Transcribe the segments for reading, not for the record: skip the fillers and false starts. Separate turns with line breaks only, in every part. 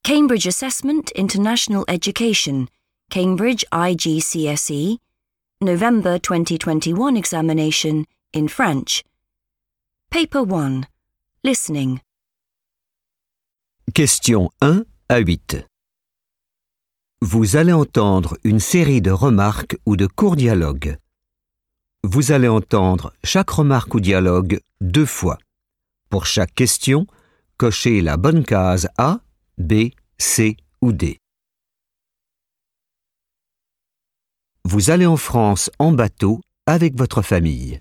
Cambridge Assessment International Education, Cambridge IGCSE, November 2021 examination in French. Paper 1. Listening.
Questions 1 à 8. Vous allez entendre une série de remarques ou de courts dialogues. Vous allez entendre chaque remarque ou dialogue 2 fois. Pour chaque question, cochez la bonne case A, B, C ou D. Vous allez en France en bateau avec votre famille.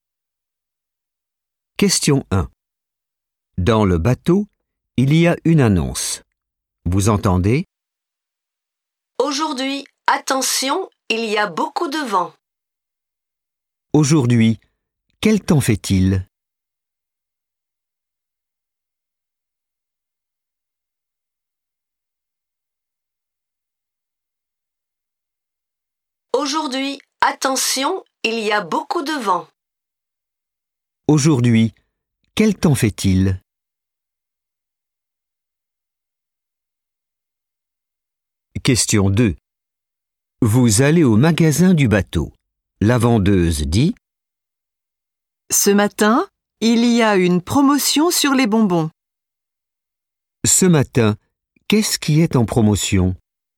Question 1. Dans le bateau, il y a une annonce. Vous entendez ?
Aujourd'hui, attention, il y a beaucoup de vent.
Aujourd'hui, quel temps fait-il ?
Aujourd'hui, attention, il y a beaucoup de vent.
Aujourd'hui, quel temps fait-il ? Question 2. Vous allez au magasin du bateau. La vendeuse dit :
Ce matin, il y a une promotion sur les bonbons.
Ce matin, qu'est-ce qui est en promotion ?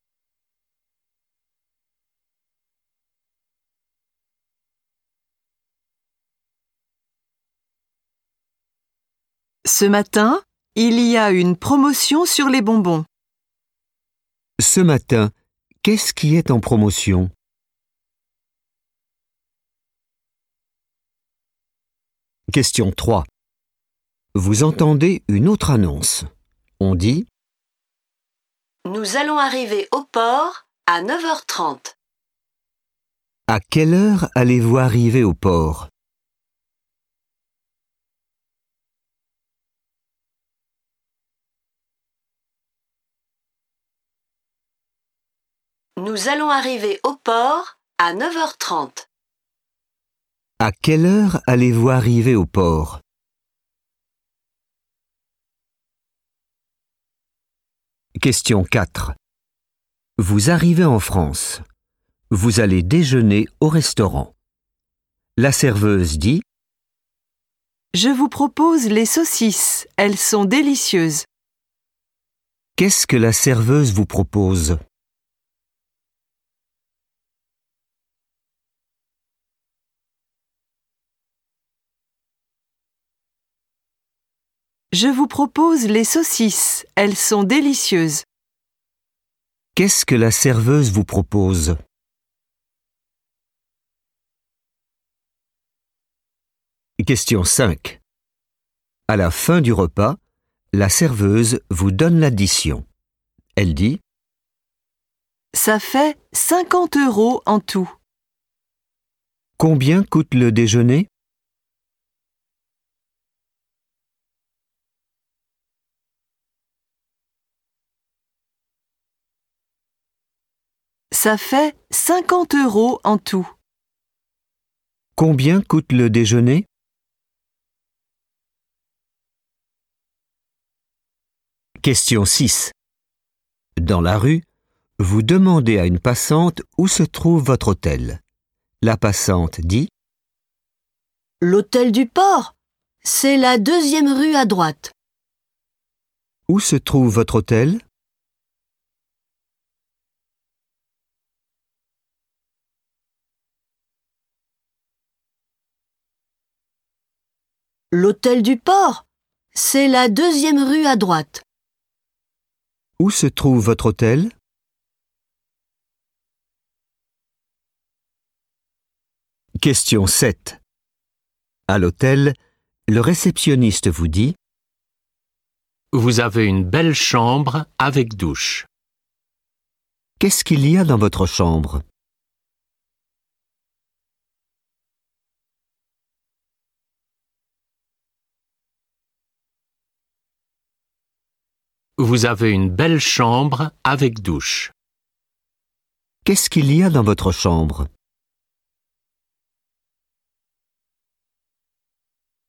Ce matin, il y a une promotion sur les bonbons.
Ce matin, qu'est-ce qui est en promotion ? Question 3. Vous entendez une autre annonce. On dit :
Nous allons arriver au port à 9h30.
À quelle heure allez-vous arriver au port ?
Nous allons arriver au port à 9h30.
À quelle heure allez-vous arriver au port ? Question 4. Vous arrivez en France. Vous allez déjeuner au restaurant. La serveuse dit :
Je vous propose les saucisses, elles sont délicieuses.
Qu'est-ce que la serveuse vous propose ?
Je vous propose les saucisses, elles sont délicieuses.
Qu'est-ce que la serveuse vous propose ? Question 5. À la fin du repas, la serveuse vous donne l'addition. Elle dit :
Ça fait 50 € en tout.
Combien coûte le déjeuner ?
Ça fait 50 € en tout.
Combien coûte le déjeuner ? Question 6. Dans la rue, vous demandez à une passante où se trouve votre hôtel. La passante dit :
L'hôtel du port, c'est la 2e rue à droite.
Où se trouve votre hôtel ?
L'hôtel du port, c'est la 2e rue à droite.
Où se trouve votre hôtel ? Question 7. À l'hôtel, le réceptionniste vous dit :
Vous avez une belle chambre avec douche.
Qu'est-ce qu'il y a dans votre chambre ?
Vous avez une belle chambre avec douche.
Qu'est-ce qu'il y a dans votre chambre ?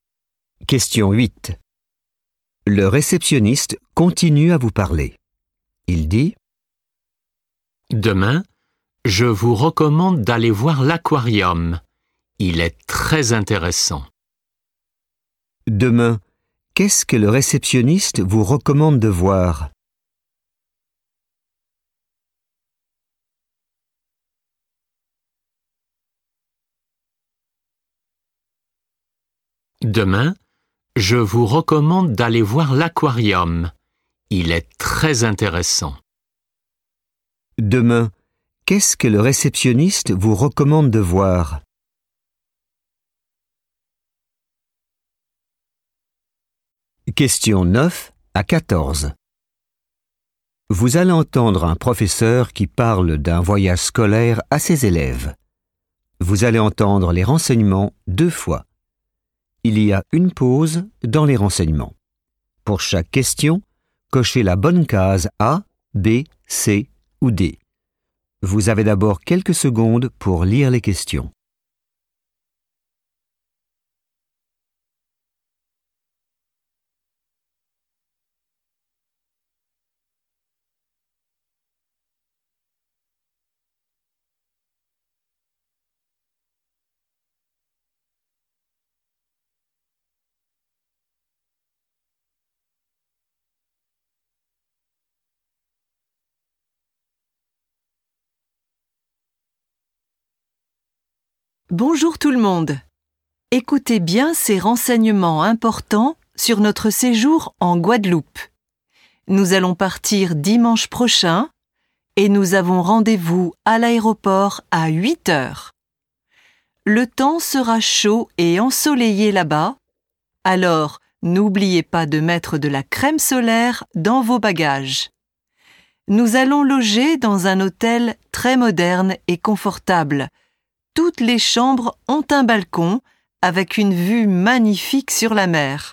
Question 8. Le réceptionniste continue à vous parler. Il dit
« Demain, je vous recommande d'aller voir l'aquarium. Il est très intéressant. »
Demain, qu'est-ce que le réceptionniste vous recommande de voir?
Demain, je vous recommande d'aller voir l'aquarium. Il est très intéressant.
Demain, qu'est-ce que le réceptionniste vous recommande de voir? Questions 9 à 14. Vous allez entendre un professeur qui parle d'un voyage scolaire à ses élèves. Vous allez entendre les renseignements 2 fois. Il y a une pause dans les renseignements. Pour chaque question, cochez la bonne case A, B, C ou D. Vous avez d'abord quelques secondes pour lire les questions.
Bonjour tout le monde. Écoutez bien ces renseignements importants sur notre séjour en Guadeloupe. Nous allons partir dimanche prochain et nous avons rendez-vous à l'aéroport à 8 heures. Le temps sera chaud et ensoleillé là-bas, alors n'oubliez pas de mettre de la crème solaire dans vos bagages. Nous allons loger dans un hôtel très moderne et confortable. Toutes les chambres ont un balcon avec une vue magnifique sur la mer.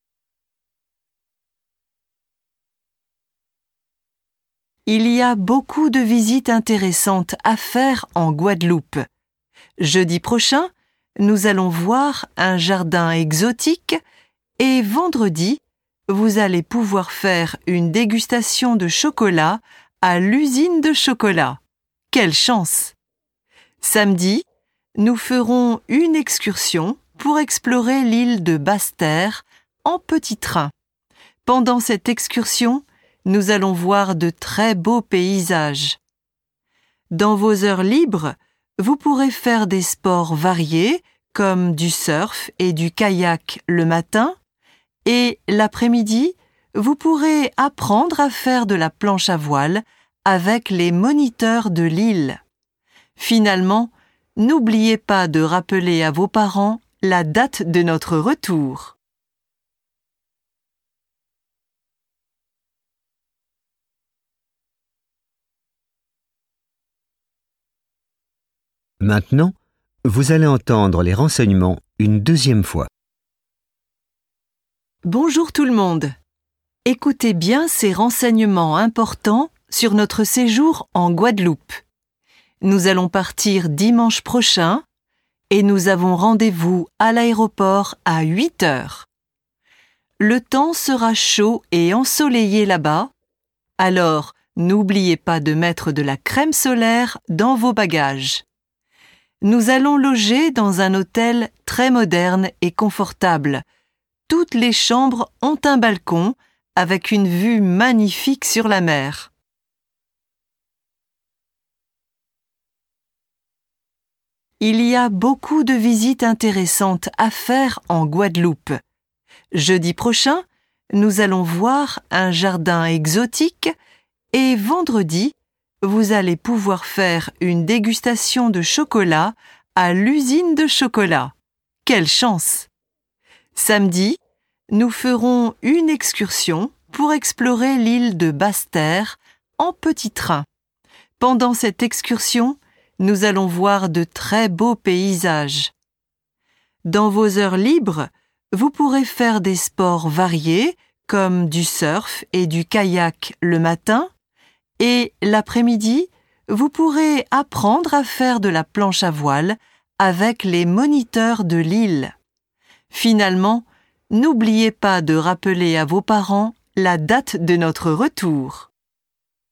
Il y a beaucoup de visites intéressantes à faire en Guadeloupe. Jeudi prochain, nous allons voir un jardin exotique et vendredi, vous allez pouvoir faire une dégustation de chocolat à l'usine de chocolat. Quelle chance! Samedi, nous ferons une excursion pour explorer l'île de Basse-Terre en petit train. Pendant cette excursion, nous allons voir de très beaux paysages. Dans vos heures libres, vous pourrez faire des sports variés comme du surf et du kayak le matin et l'après-midi, vous pourrez apprendre à faire de la planche à voile avec les moniteurs de l'île. Finalement, n'oubliez pas de rappeler à vos parents la date de notre retour.
Maintenant, vous allez entendre les renseignements une deuxième fois.
Bonjour tout le monde. Écoutez bien ces renseignements importants sur notre séjour en Guadeloupe. Nous allons partir dimanche prochain et nous avons rendez-vous à l'aéroport à 8 heures. Le temps sera chaud et ensoleillé là-bas, alors n'oubliez pas de mettre de la crème solaire dans vos bagages. Nous allons loger dans un hôtel très moderne et confortable. Toutes les chambres ont un balcon avec une vue magnifique sur la mer. Il y a beaucoup de visites intéressantes à faire en Guadeloupe. Jeudi prochain, nous allons voir un jardin exotique et vendredi, vous allez pouvoir faire une dégustation de chocolat à l'usine de chocolat. Quelle chance! Samedi, nous ferons une excursion pour explorer l'île de Basse-Terre en petit train. Pendant cette excursion, nous allons voir de très beaux paysages. Dans vos heures libres, vous pourrez faire des sports variés comme du surf et du kayak le matin et l'après-midi, vous pourrez apprendre à faire de la planche à voile avec les moniteurs de l'île. Finalement, n'oubliez pas de rappeler à vos parents la date de notre retour.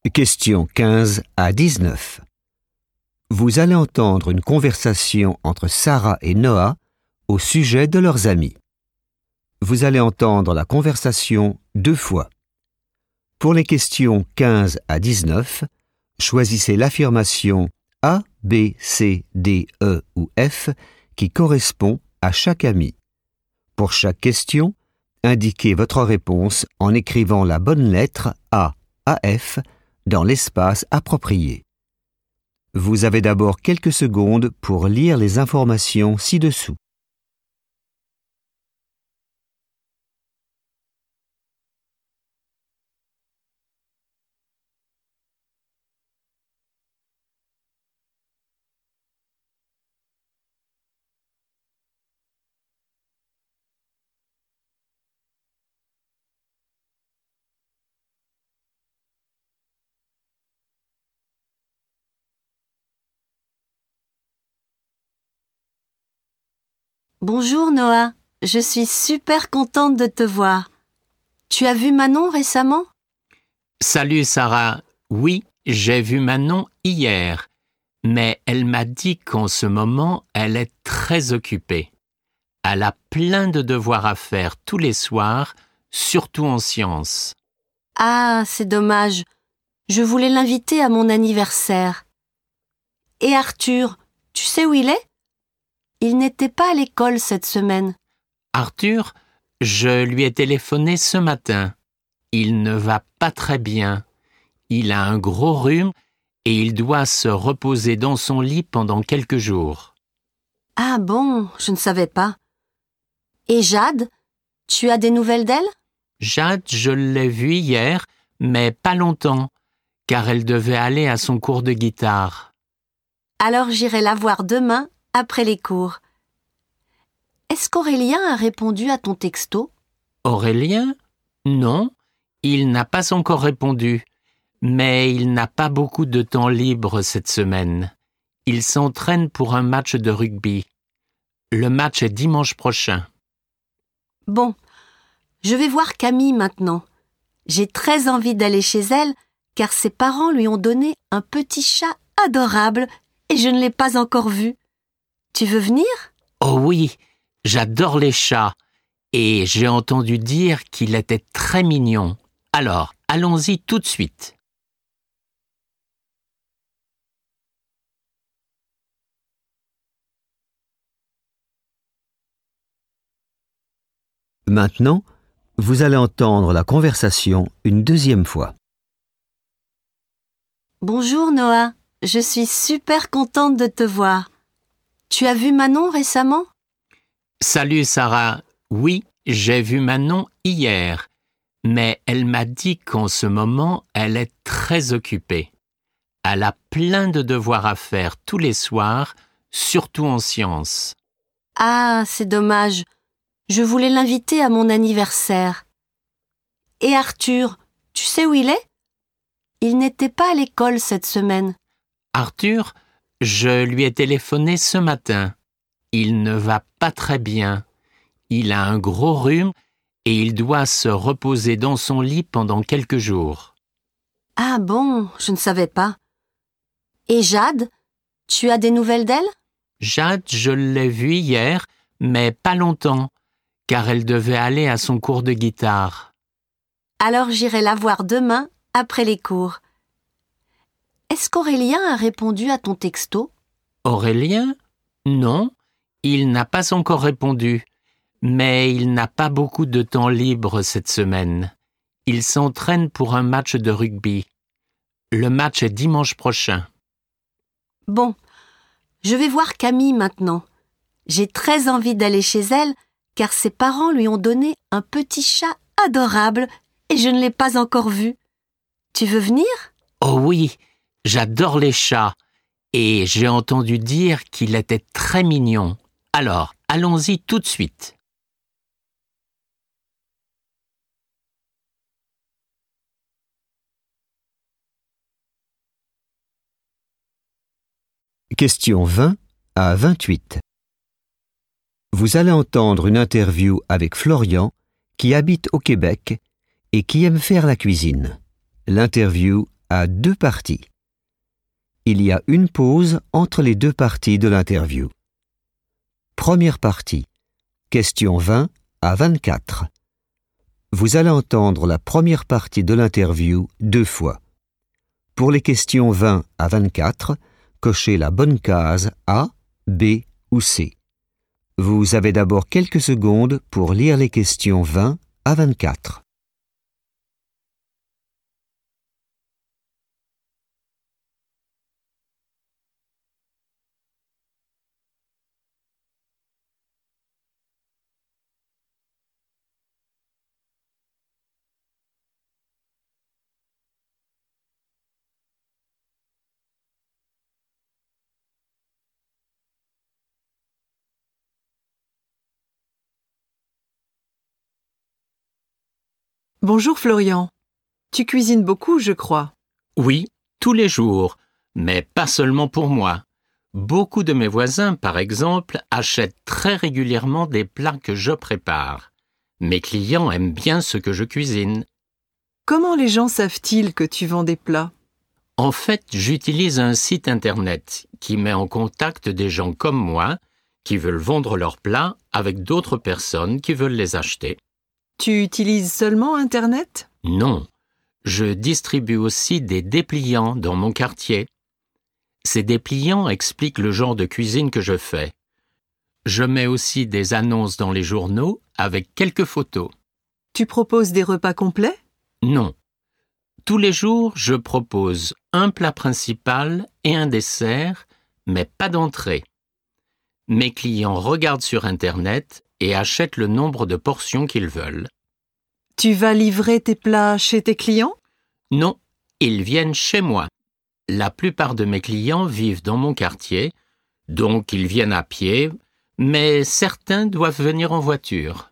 Questions 15 à 19. Vous allez entendre une conversation entre Sarah et Noah au sujet de leurs amis. Vous allez entendre la conversation 2 fois. Pour les questions 15 à 19, choisissez l'affirmation A, B, C, D, E ou F qui correspond à chaque ami. Pour chaque question, indiquez votre réponse en écrivant la bonne lettre A à F dans l'espace approprié. Vous avez d'abord quelques secondes pour lire les informations ci-dessous.
Bonjour Noah, je suis super contente de te voir. Tu as vu Manon récemment?
Salut Sarah. Oui, j'ai vu Manon hier, mais elle m'a dit qu'en ce moment, elle est très occupée. Elle a plein de devoirs à faire tous les soirs, surtout en sciences.
Ah, c'est dommage. Je voulais l'inviter à mon anniversaire. Et Arthur, tu sais où il est? Il n'était pas à l'école cette semaine.
Arthur, je lui ai téléphoné ce matin. Il ne va pas très bien. Il a un gros rhume et il doit se reposer dans son lit pendant quelques jours.
Ah bon, je ne savais pas. Et Jade, tu as des nouvelles d'elle?
Jade, je l'ai vue hier, mais pas longtemps, car elle devait aller à son cours de guitare.
Alors j'irai la voir demain après les cours. Est-ce qu'Aurélien a répondu à ton texto?
Aurélien? Non, il n'a pas encore répondu, mais il n'a pas beaucoup de temps libre cette semaine. Il s'entraîne pour un match de rugby. Le match est dimanche prochain.
Bon, je vais voir Camille maintenant. J'ai très envie d'aller chez elle, car ses parents lui ont donné un petit chat adorable et je ne l'ai pas encore vu. Tu veux venir?
Oh oui, j'adore les chats et j'ai entendu dire qu'il était très mignon. Alors, allons-y tout de suite.
Maintenant, vous allez entendre la conversation une deuxième fois.
Bonjour Noah, je suis super contente de te voir. Tu as vu Manon récemment?
Salut Sarah. Oui, j'ai vu Manon hier, mais elle m'a dit qu'en ce moment, elle est très occupée. Elle a plein de devoirs à faire tous les soirs, surtout en sciences.
Ah, c'est dommage. Je voulais l'inviter à mon anniversaire. Et Arthur, tu sais où il est? Il n'était pas à l'école cette semaine.
Arthur, je lui ai téléphoné ce matin. Il ne va pas très bien. Il a un gros rhume et il doit se reposer dans son lit pendant quelques jours.
Ah bon, je ne savais pas. Et Jade, tu as des nouvelles d'elle?
Jade, je l'ai vue hier, mais pas longtemps, car elle devait aller à son cours de guitare.
Alors j'irai la voir demain après les cours. Est-ce qu'Aurélien a répondu à ton texto?
Aurélien? Non, il n'a pas encore répondu, mais il n'a pas beaucoup de temps libre cette semaine. Il s'entraîne pour un match de rugby. Le match est dimanche prochain.
Bon, je vais voir Camille maintenant. J'ai très envie d'aller chez elle, car ses parents lui ont donné un petit chat adorable et je ne l'ai pas encore vu. Tu veux venir?
Oh oui, j'adore les chats et j'ai entendu dire qu'il était très mignon. Alors, allons-y tout de suite.
Questions 20 à 28. Vous allez entendre une interview avec Florian, qui habite au Québec et qui aime faire la cuisine. L'interview à 2 parties. Il y a une pause entre les 2 parties de l'interview. Première partie. Questions 20 à 24. Vous allez entendre la première partie de l'interview 2 fois. Pour les questions 20 à 24, cochez la bonne case A, B ou C. Vous avez d'abord quelques secondes pour lire les questions 20 à 24.
Bonjour Florian. Tu cuisines beaucoup, je crois.
Oui, tous les jours, mais pas seulement pour moi. Beaucoup de mes voisins, par exemple, achètent très régulièrement des plats que je prépare. Mes clients aiment bien ce que je cuisine.
Comment les gens savent-ils que tu vends des plats?
En fait, j'utilise un site internet qui met en contact des gens comme moi qui veulent vendre leurs plats avec d'autres personnes qui veulent les acheter.
Tu utilises seulement Internet?
Non, je distribue aussi des dépliants dans mon quartier. Ces dépliants expliquent le genre de cuisine que je fais. Je mets aussi des annonces dans les journaux avec quelques photos.
Tu proposes des repas complets?
Non. Tous les jours, je propose un plat principal et un dessert, mais pas d'entrée. Mes clients regardent sur Internet et achètent le nombre de portions qu'ils veulent.
Tu vas livrer tes plats chez tes clients?
Non, ils viennent chez moi. La plupart de mes clients vivent dans mon quartier, donc ils viennent à pied, mais certains doivent venir en voiture.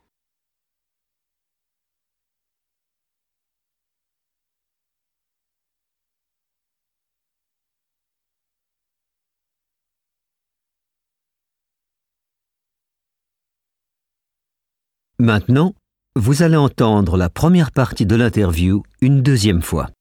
Maintenant, vous allez entendre la première partie de l'interview une deuxième fois.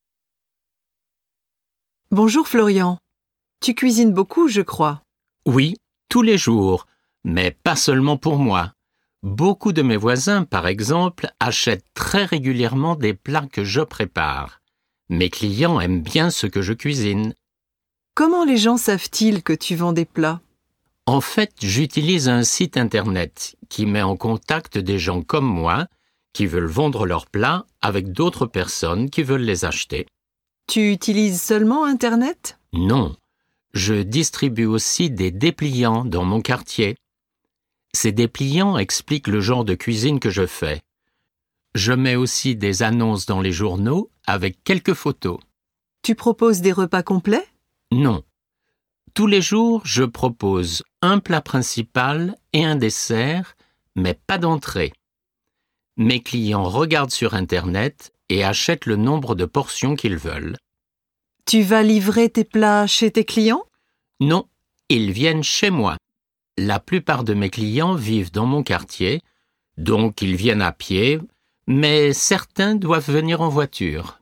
Bonjour Florian. Tu cuisines beaucoup, je crois.
Oui, tous les jours, mais pas seulement pour moi. Beaucoup de mes voisins, par exemple, achètent très régulièrement des plats que je prépare. Mes clients aiment bien ce que je cuisine.
Comment les gens savent-ils que tu vends des plats?
En fait, j'utilise un site internet qui met en contact des gens comme moi qui veulent vendre leurs plats avec d'autres personnes qui veulent les acheter.
Tu utilises seulement Internet?
Non, je distribue aussi des dépliants dans mon quartier. Ces dépliants expliquent le genre de cuisine que je fais. Je mets aussi des annonces dans les journaux avec quelques photos.
Tu proposes des repas complets?
Non. Tous les jours, je propose un plat principal et un dessert, mais pas d'entrée. Mes clients regardent sur Internet et achètent le nombre de portions qu'ils veulent.
Tu vas livrer tes plats chez tes clients?
Non, ils viennent chez moi. La plupart de mes clients vivent dans mon quartier, donc ils viennent à pied, mais certains doivent venir en voiture.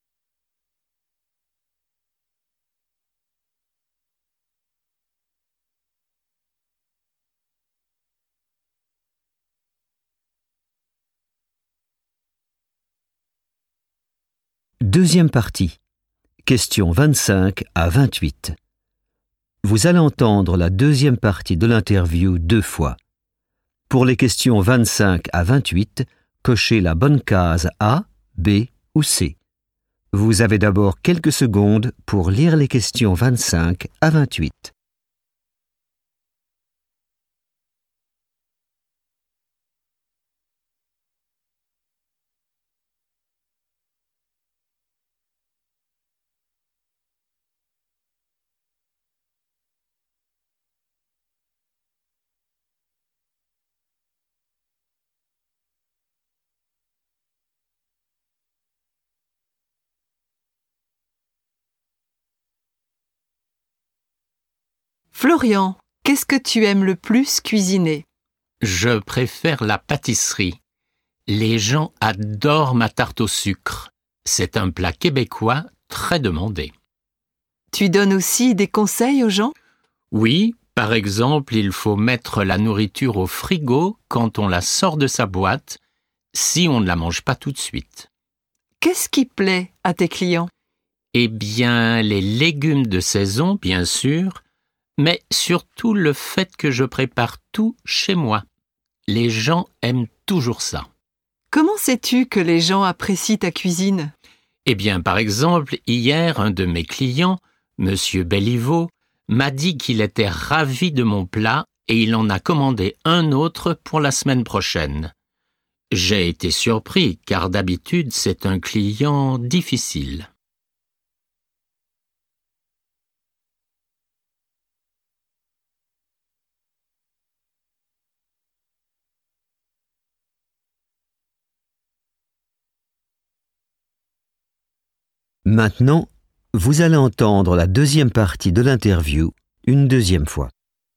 Deuxième partie. Questions 25 à 28. Vous allez entendre la deuxième partie de l'interview 2 fois. Pour les questions 25 à 28, cochez la bonne case A, B ou C. Vous avez d'abord quelques secondes pour lire les questions 25 à 28.
Florian, qu'est-ce que tu aimes le plus cuisiner?
Je préfère la pâtisserie. Les gens adorent ma tarte au sucre. C'est un plat québécois très demandé.
Tu donnes aussi des conseils aux gens?
Oui, par exemple, il faut mettre la nourriture au frigo quand on la sort de sa boîte, si on ne la mange pas tout de suite.
Qu'est-ce qui plaît à tes clients?
Eh bien, les légumes de saison, bien sûr, mais surtout le fait que je prépare tout chez moi. Les gens aiment toujours ça.
Comment sais-tu que les gens apprécient ta cuisine?
Eh bien, par exemple, hier, un de mes clients, Monsieur Belliveau, m'a dit qu'il était ravi de mon plat et il en a commandé un autre pour la semaine prochaine. J'ai été surpris car d'habitude c'est un client difficile.
Maintenant, vous allez entendre la deuxième partie de l'interview une deuxième fois.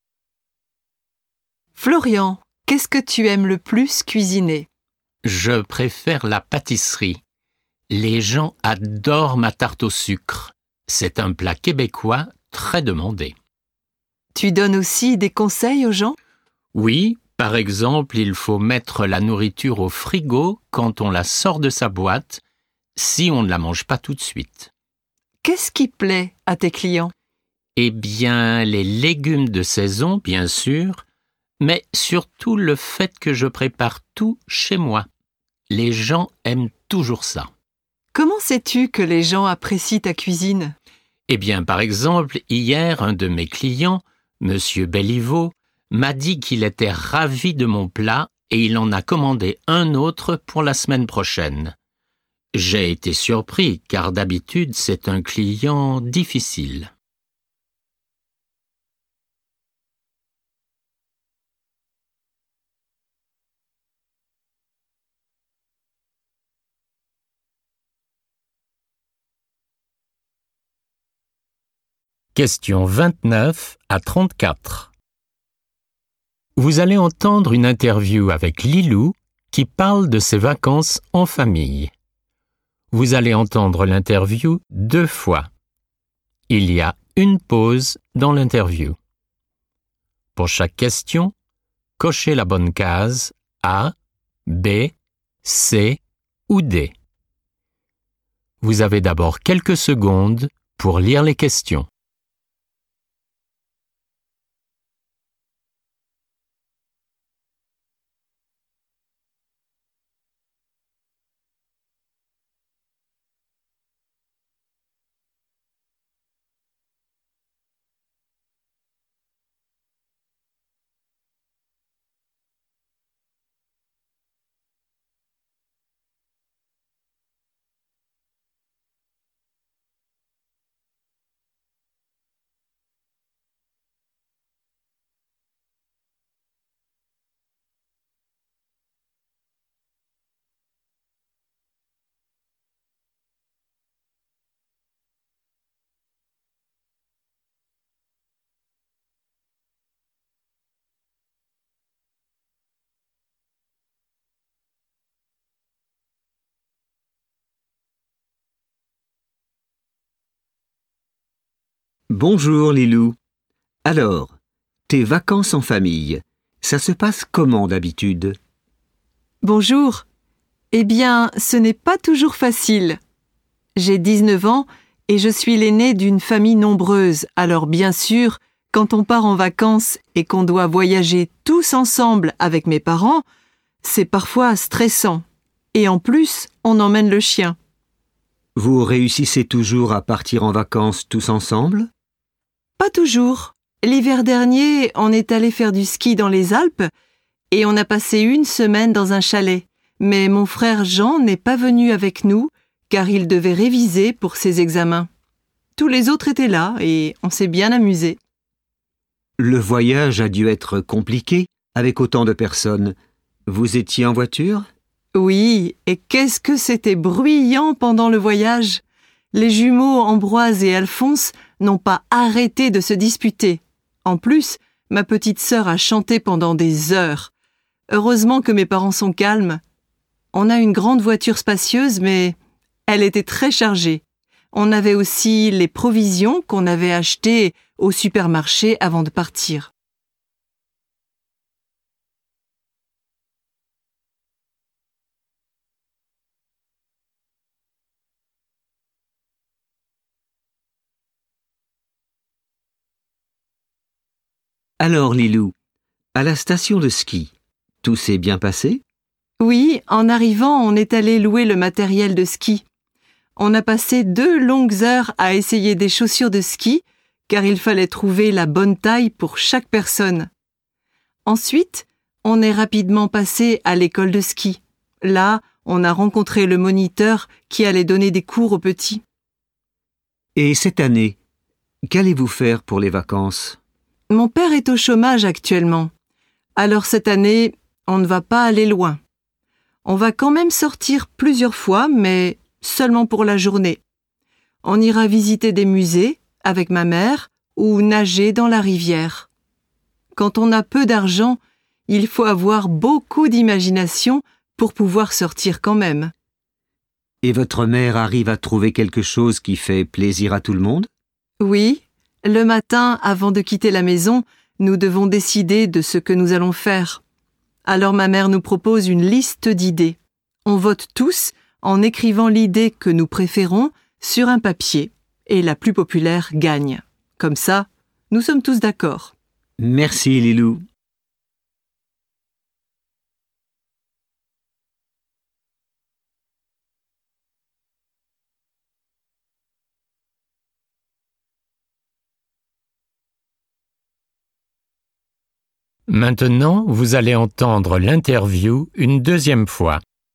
Florian, qu'est-ce que tu aimes le plus cuisiner?
Je préfère la pâtisserie. Les gens adorent ma tarte au sucre. C'est un plat québécois très demandé.
Tu donnes aussi des conseils aux gens?
Oui, par exemple, il faut mettre la nourriture au frigo quand on la sort de sa boîte, si on ne la mange pas tout de suite.
Qu'est-ce qui plaît à tes clients?
Eh bien, les légumes de saison, bien sûr, mais surtout le fait que je prépare tout chez moi. Les gens aiment toujours ça.
Comment sais-tu que les gens apprécient ta cuisine?
Eh bien, par exemple, hier, un de mes clients, Monsieur Belliveau, m'a dit qu'il était ravi de mon plat et il en a commandé un autre pour la semaine prochaine. J'ai été surpris car d'habitude c'est un client difficile. Questions 29 à 34. Vous allez entendre une interview avec Lilou qui parle de ses vacances en famille. Vous allez entendre l'interview 2 fois. Il y a une pause dans l'interview. Pour chaque question, cochez la bonne case A, B, C ou D. Vous avez d'abord quelques secondes pour lire les questions.
Bonjour Lilou. Alors, tes vacances en famille, ça se passe comment d'habitude?
Bonjour. Eh bien, ce n'est pas toujours facile. J'ai 19 ans et je suis l'aîné d'une famille nombreuse, alors bien sûr, quand on part en vacances et qu'on doit voyager tous ensemble avec mes parents, c'est parfois stressant. Et en plus, on emmène le chien.
Vous réussissez toujours à partir en vacances tous ensemble?
Pas toujours. L'hiver dernier, on est allé faire du ski dans les Alpes et on a passé une semaine dans un chalet. Mais mon frère Jean n'est pas venu avec nous car il devait réviser pour ses examens. Tous les autres étaient là et on s'est bien amusés.
Le voyage a dû être compliqué avec autant de personnes. Vous étiez en voiture?
Oui, et qu'est-ce que c'était bruyant pendant le voyage! Les jumeaux Ambroise et Alphonse n'ont pas arrêté de se disputer. En plus, ma petite sœur a chanté pendant des heures. Heureusement que mes parents sont calmes. On a une grande voiture spacieuse, mais elle était très chargée. On avait aussi les provisions qu'on avait achetées au supermarché avant de partir.
Alors, Lilou, à la station de ski, tout s'est bien passé?
Oui, en arrivant, on est allé louer le matériel de ski. On a passé 2 longues heures à essayer des chaussures de ski, car il fallait trouver la bonne taille pour chaque personne. Ensuite, on est rapidement passé à l'école de ski. Là, on a rencontré le moniteur qui allait donner des cours aux petits.
Et cette année, qu'allez-vous faire pour les vacances?
Mon père est au chômage actuellement. Alors cette année, on ne va pas aller loin. On va quand même sortir plusieurs fois, mais seulement pour la journée. On ira visiter des musées avec ma mère ou nager dans la rivière. Quand on a peu d'argent, il faut avoir beaucoup d'imagination pour pouvoir sortir quand même.
Et votre mère arrive à trouver quelque chose qui fait plaisir à tout le monde?
Oui, le matin, avant de quitter la maison, nous devons décider de ce que nous allons faire. Alors ma mère nous propose une liste d'idées. On vote tous en écrivant l'idée que nous préférons sur un papier et la plus populaire gagne. Comme ça, nous sommes tous d'accord.
Merci, Lilou.
Maintenant, vous allez entendre l'interview une deuxième fois.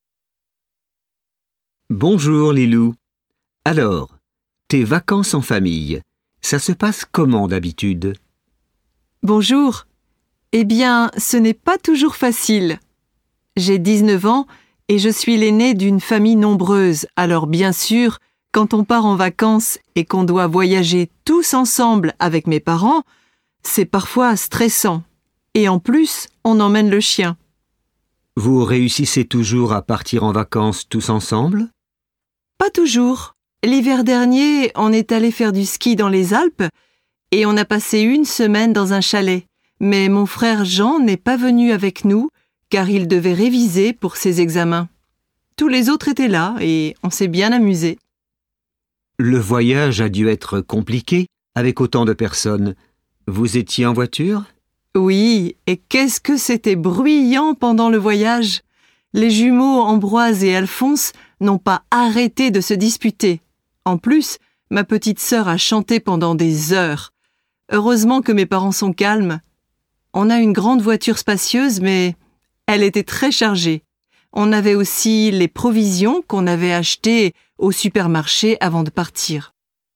Bonjour, Lilou. Alors, tes vacances en famille, ça se passe comment d'habitude?
Bonjour. Eh bien, ce n'est pas toujours facile. J'ai 19 ans et je suis l'aîné d'une famille nombreuse. Alors bien sûr, quand on part en vacances et qu'on doit voyager tous ensemble avec mes parents, c'est parfois stressant. Et en plus, on emmène le chien.
Vous réussissez toujours à partir en vacances tous ensemble?
Pas toujours. L'hiver dernier, on est allé faire du ski dans les Alpes et on a passé 1 semaine dans un chalet. Mais mon frère Jean n'est pas venu avec nous car il devait réviser pour ses examens. Tous les autres étaient là et on s'est bien amusé.
Le voyage a dû être compliqué avec autant de personnes. Vous étiez en voiture?
Oui, et qu'est-ce que c'était bruyant pendant le voyage! Les jumeaux Ambroise et Alphonse n'ont pas arrêté de se disputer. En plus, ma petite sœur a chanté pendant des heures. Heureusement que mes parents sont calmes. On a une grande voiture spacieuse, mais elle était très chargée. On avait aussi les provisions qu'on avait achetées au supermarché avant de partir.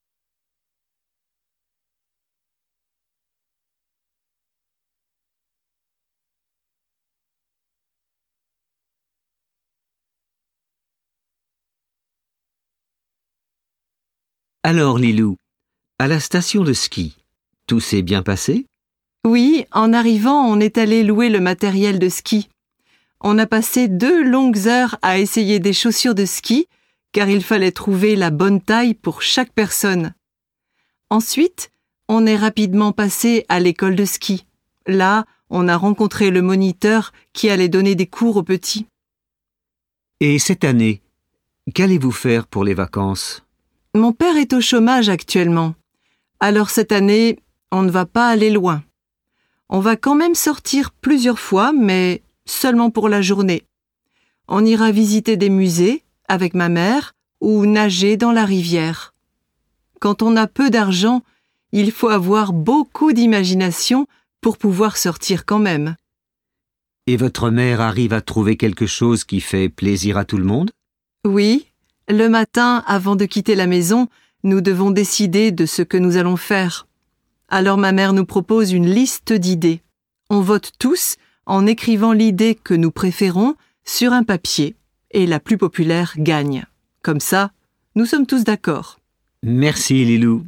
Alors, Lilou, à la station de ski, tout s'est bien passé?
Oui, en arrivant, on est allé louer le matériel de ski. On a passé 2 longues heures à essayer des chaussures de ski, car il fallait trouver la bonne taille pour chaque personne. Ensuite, on est rapidement passé à l'école de ski. Là, on a rencontré le moniteur qui allait donner des cours aux petits.
Et cette année, qu'allez-vous faire pour les vacances?
Mon père est au chômage actuellement. Alors cette année, on ne va pas aller loin. On va quand même sortir plusieurs fois, mais seulement pour la journée. On ira visiter des musées avec ma mère ou nager dans la rivière. Quand on a peu d'argent, il faut avoir beaucoup d'imagination pour pouvoir sortir quand même.
Et votre mère arrive à trouver quelque chose qui fait plaisir à tout le monde?
Oui, le matin, avant de quitter la maison, nous devons décider de ce que nous allons faire. Alors ma mère nous propose une liste d'idées. On vote tous en écrivant l'idée que nous préférons sur un papier et la plus populaire gagne. Comme ça, nous sommes tous d'accord.
Merci, Lilou.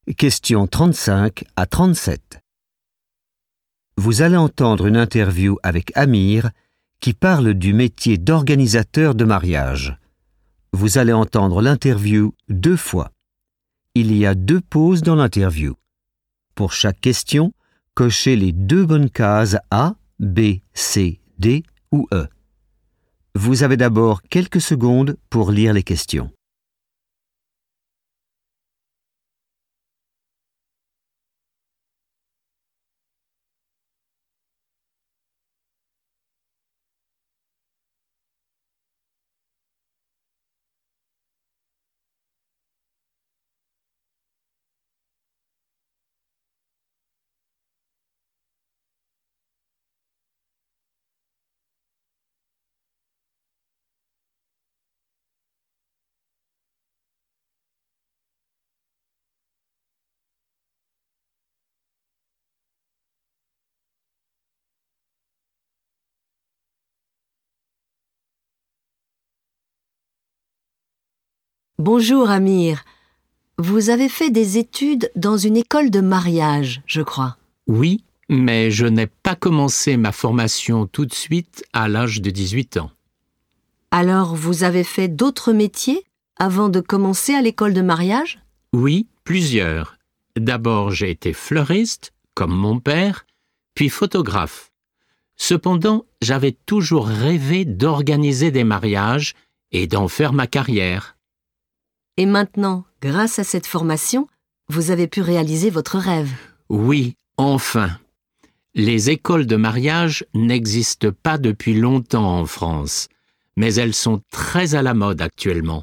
Questions 35 à 37. Vous allez entendre une interview avec Amir qui parle du métier d'organisateur de mariage. Vous allez entendre l'interview 2 fois. Il y a 2 pauses dans l'interview. Pour chaque question, cochez les 2 bonnes cases A, B, C, D ou E. Vous avez d'abord quelques secondes pour lire les questions.
Bonjour Amir. Vous avez fait des études dans une école de mariage, je crois.
Oui, mais je n'ai pas commencé ma formation tout de suite à l'âge de 18 ans.
Alors vous avez fait d'autres métiers avant de commencer à l'école de mariage?
Oui, plusieurs. D'abord, j'ai été fleuriste, comme mon père, puis photographe. Cependant, j'avais toujours rêvé d'organiser des mariages et d'en faire ma carrière.
Et maintenant, grâce à cette formation, vous avez pu réaliser votre rêve.
Oui, enfin. Les écoles de mariage n'existent pas depuis longtemps en France, mais elles sont très à la mode actuellement.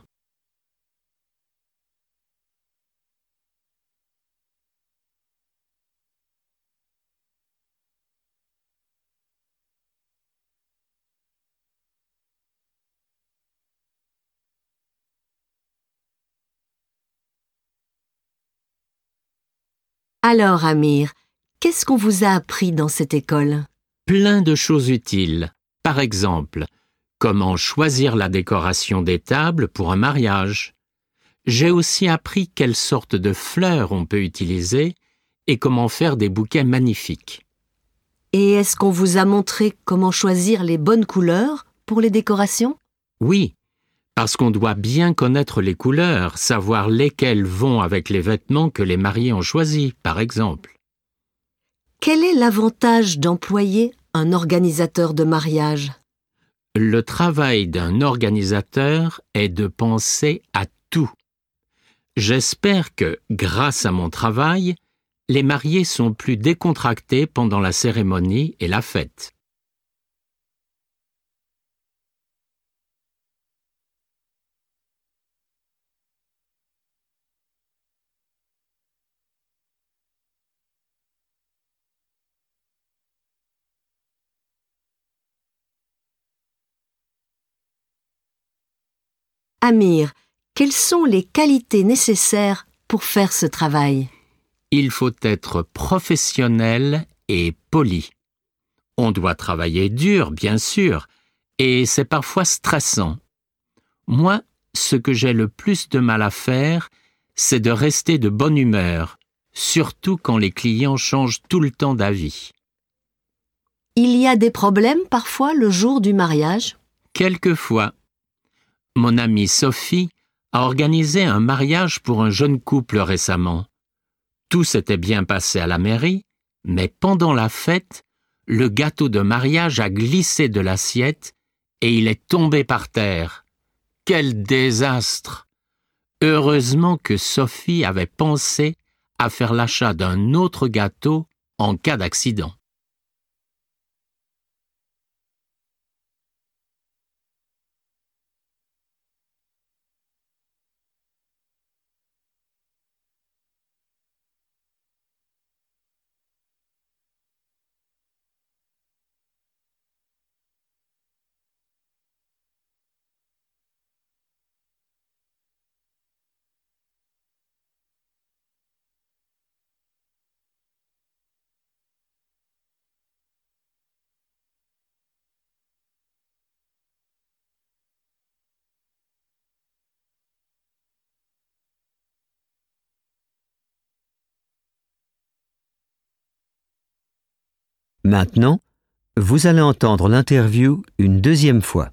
Alors Amir, qu'est-ce qu'on vous a appris dans cette école?
Plein de choses utiles. Par exemple, comment choisir la décoration des tables pour un mariage. J'ai aussi appris quelles sortes de fleurs on peut utiliser et comment faire des bouquets magnifiques.
Et est-ce qu'on vous a montré comment choisir les bonnes couleurs pour les décorations?
Oui, parce qu'on doit bien connaître les couleurs, savoir lesquelles vont avec les vêtements que les mariés ont choisis, par exemple.
Quel est l'avantage d'employer un organisateur de mariage?
Le travail d'un organisateur est de penser à tout. J'espère que, grâce à mon travail, les mariés sont plus décontractés pendant la cérémonie et la fête.
Amir, quelles sont les qualités nécessaires pour faire ce travail?
Il faut être professionnel et poli. On doit travailler dur, bien sûr, et c'est parfois stressant. Moi, ce que j'ai le plus de mal à faire, c'est de rester de bonne humeur, surtout quand les clients changent tout le temps d'avis.
Il y a des problèmes parfois le jour du mariage?
Quelquefois, mon amie Sophie a organisé un mariage pour un jeune couple récemment. Tout s'était bien passé à la mairie, mais pendant la fête, le gâteau de mariage a glissé de l'assiette et il est tombé par terre. Quel désastre! Heureusement que Sophie avait pensé à faire l'achat d'un autre gâteau en cas d'accident.
Maintenant, vous allez entendre l'interview une deuxième fois.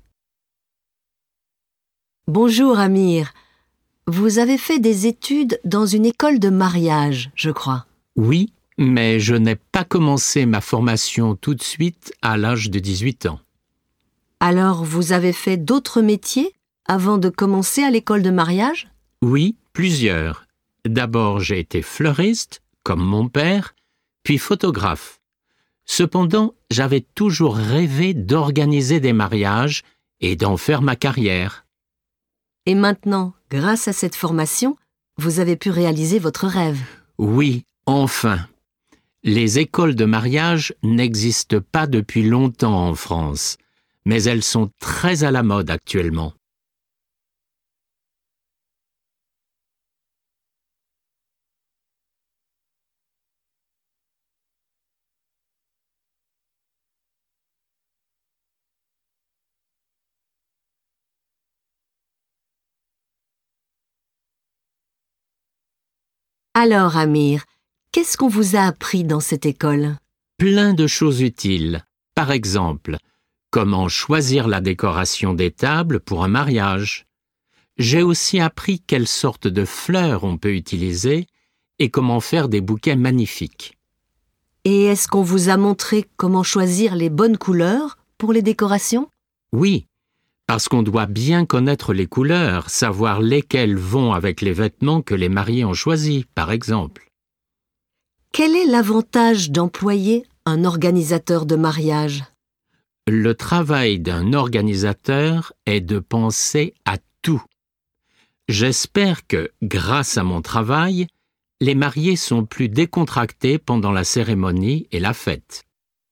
Bonjour Amir. Vous avez fait des études dans une école de mariage, je crois.
Oui, mais je n'ai pas commencé ma formation tout de suite à l'âge de 18 ans.
Alors vous avez fait d'autres métiers avant de commencer à l'école de mariage?
Oui, plusieurs. D'abord, j'ai été fleuriste, comme mon père, puis photographe. Cependant, j'avais toujours rêvé d'organiser des mariages et d'en faire ma carrière.
Et maintenant, grâce à cette formation, vous avez pu réaliser votre rêve.
Oui, enfin. Les écoles de mariage n'existent pas depuis longtemps en France, mais elles sont très à la mode actuellement.
Alors Amir, qu'est-ce qu'on vous a appris dans cette école?
Plein de choses utiles. Par exemple, comment choisir la décoration des tables pour un mariage. J'ai aussi appris quelles sortes de fleurs on peut utiliser et comment faire des bouquets magnifiques.
Et est-ce qu'on vous a montré comment choisir les bonnes couleurs pour les décorations?
Oui, parce qu'on doit bien connaître les couleurs, savoir lesquelles vont avec les vêtements que les mariés ont choisis, par exemple.
Quel est l'avantage d'employer un organisateur de mariage?
Le travail d'un organisateur est de penser à tout. J'espère que, grâce à mon travail, les mariés sont plus décontractés pendant la cérémonie et la fête.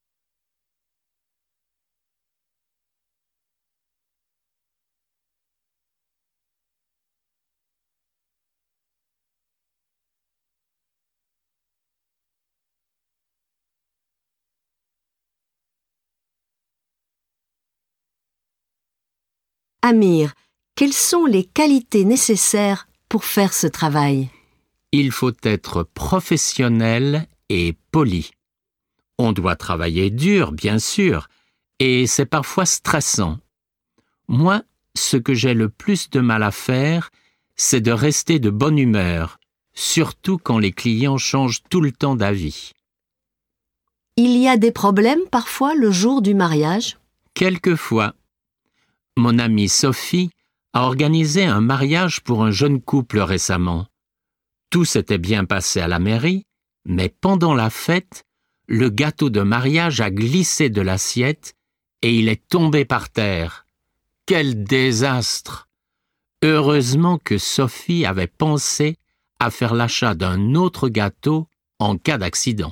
Amir, quelles sont les qualités nécessaires pour faire ce travail?
Il faut être professionnel et poli. On doit travailler dur, bien sûr, et c'est parfois stressant. Moi, ce que j'ai le plus de mal à faire, c'est de rester de bonne humeur, surtout quand les clients changent tout le temps d'avis.
Il y a des problèmes parfois le jour du mariage?
Quelquefois, mon amie Sophie a organisé un mariage pour un jeune couple récemment. Tout s'était bien passé à la mairie, mais pendant la fête, le gâteau de mariage a glissé de l'assiette et il est tombé par terre. Quel désastre! Heureusement que Sophie avait pensé à faire l'achat d'un autre gâteau en cas d'accident.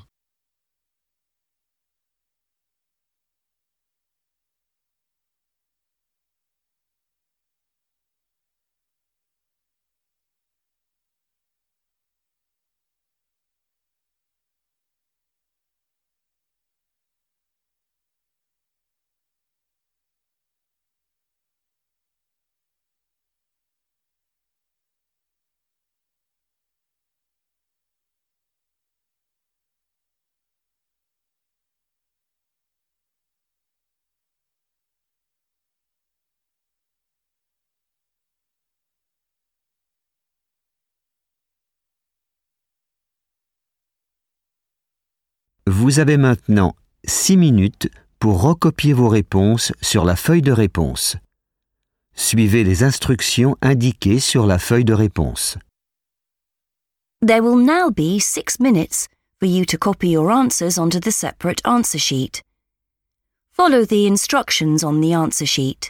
Vous avez maintenant 6 minutes pour recopier vos réponses sur la feuille de réponse. Suivez les instructions indiquées sur la feuille de réponse.
There will now be 6 minutes for you to copy your answers onto the separate answer sheet. Follow the instructions on the answer sheet.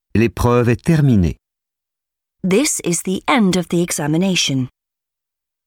L'épreuve est terminée.
This is the end of the examination.